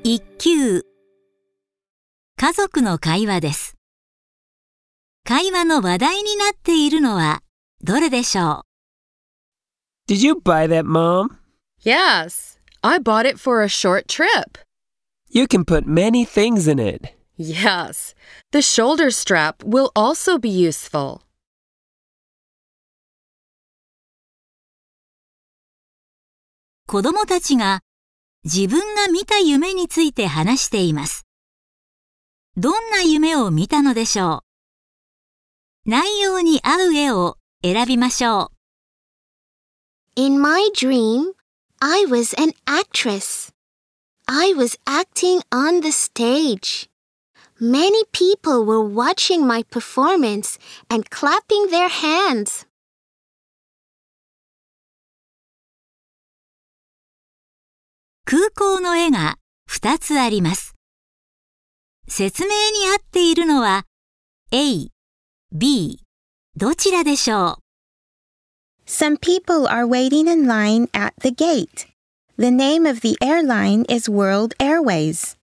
1級家族の会話です。会話の話題になっているのはどれでしょう？ Did you buy that, Mom? Yes, I bought it for a short trip. You can put many things in it. Yes, the shoulder strap will also be useful. 子供たちが自分が見た夢について話しています。どんな夢を見たのでしょう？内容に合う絵を選びましょう。 In my dream, I was an actress. I was acting on the stage. Many people were watching my performance and clapping their hands. 空港の絵が2つあります。説明に合っているのは A、B、どちらでしょう？ Some people are waiting in line at the gate. The name of the airline is World Airways.